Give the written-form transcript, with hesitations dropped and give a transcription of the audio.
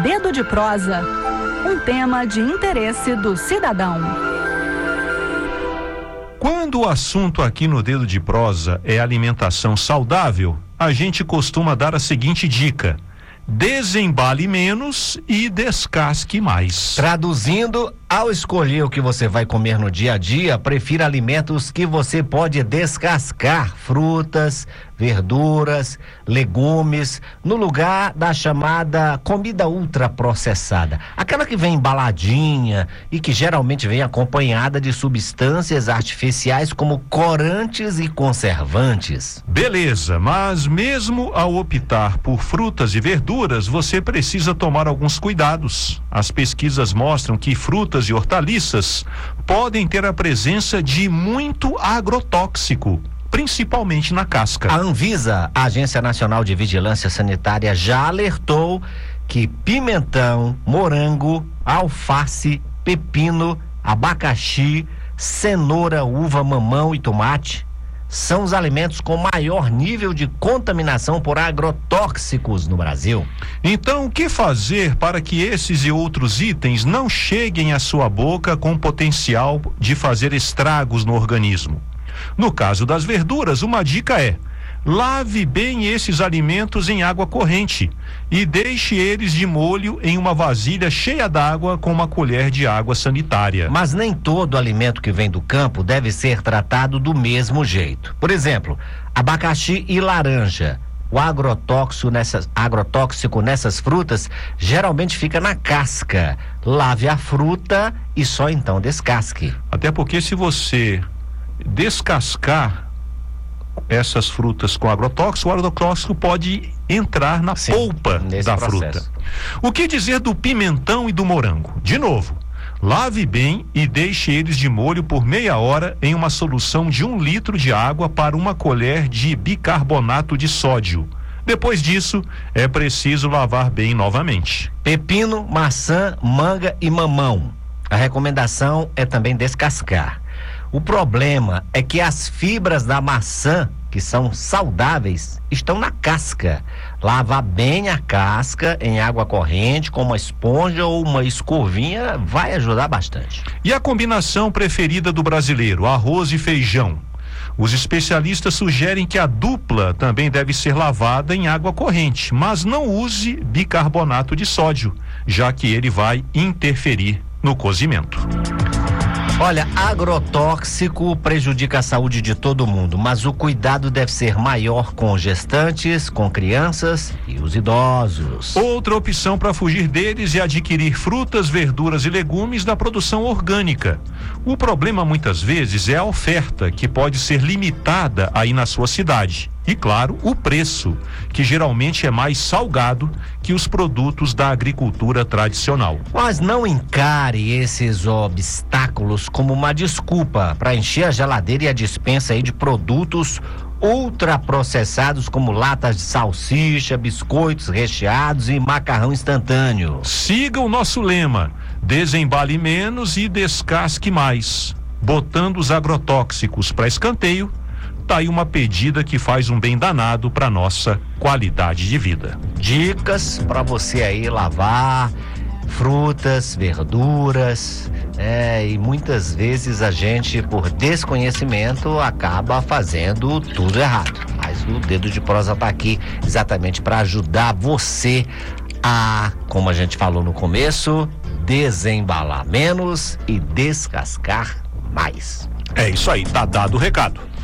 Dedo de Prosa, um tema de interesse do cidadão. Quando o assunto aqui no Dedo de Prosa é alimentação saudável, a gente costuma dar a seguinte dica: desembale menos e descasque mais. Traduzindo, ao escolher o que você vai comer no dia a dia, prefira alimentos que você pode descascar, frutas, verduras, legumes, no lugar da chamada comida ultraprocessada, aquela que vem embaladinha e que geralmente vem acompanhada de substâncias artificiais como corantes e conservantes. Beleza, mas mesmo ao optar por frutas e verduras, você precisa tomar alguns cuidados. As pesquisas mostram que frutas e hortaliças podem ter a presença de muito agrotóxico, principalmente na casca. A Anvisa, a Agência Nacional de Vigilância Sanitária, já alertou que pimentão, morango, alface, pepino, abacaxi, cenoura, uva, mamão e tomate são os alimentos com maior nível de contaminação por agrotóxicos no Brasil. Então, o que fazer para que esses e outros itens não cheguem à sua boca com potencial de fazer estragos no organismo? No caso das verduras, uma dica é: lave bem esses alimentos em água corrente e deixe eles de molho em uma vasilha cheia d'água com uma colher de água sanitária. Mas nem todo alimento que vem do campo deve ser tratado do mesmo jeito. Por exemplo, abacaxi e laranja. O agrotóxico nessas frutas geralmente fica na casca. Lave a fruta e só então descasque. Até porque se você descascar essas frutas com agrotóxico, o agrotóxico pode entrar na polpa da fruta. O que dizer do pimentão e do morango? De novo, lave bem e deixe eles de molho por meia hora em uma solução de 1 litro de água para 1 colher de bicarbonato de sódio. Depois disso, é preciso lavar bem novamente. Pepino, maçã, manga e mamão. A recomendação é também descascar. O problema é que as fibras da maçã, que são saudáveis, estão na casca. Lavar bem a casca em água corrente com uma esponja ou uma escovinha vai ajudar bastante. E a combinação preferida do brasileiro, arroz e feijão? Os especialistas sugerem que a dupla também deve ser lavada em água corrente, mas não use bicarbonato de sódio, já que ele vai interferir no cozimento. Olha, agrotóxico prejudica a saúde de todo mundo, mas o cuidado deve ser maior com gestantes, com crianças e os idosos. Outra opção para fugir deles é adquirir frutas, verduras e legumes da produção orgânica. O problema muitas vezes é a oferta, que pode ser limitada aí na sua cidade. E claro, o preço, que geralmente é mais salgado que os produtos da agricultura tradicional. Mas não encare esses obstáculos como uma desculpa para encher a geladeira e a despensa aí de produtos ultraprocessados como latas de salsicha, biscoitos recheados e macarrão instantâneo. Siga o nosso lema: desembale menos e descasque mais. Botando os agrotóxicos para escanteio, tá aí uma pedida que faz um bem danado para nossa qualidade de vida. Dicas para você aí lavar frutas, verduras, e muitas vezes a gente, por desconhecimento, acaba fazendo tudo errado. Mas o Dedo de Prosa tá aqui exatamente para ajudar você a, como a gente falou no começo, desembalar menos e descascar mais. É isso aí, tá dado o recado.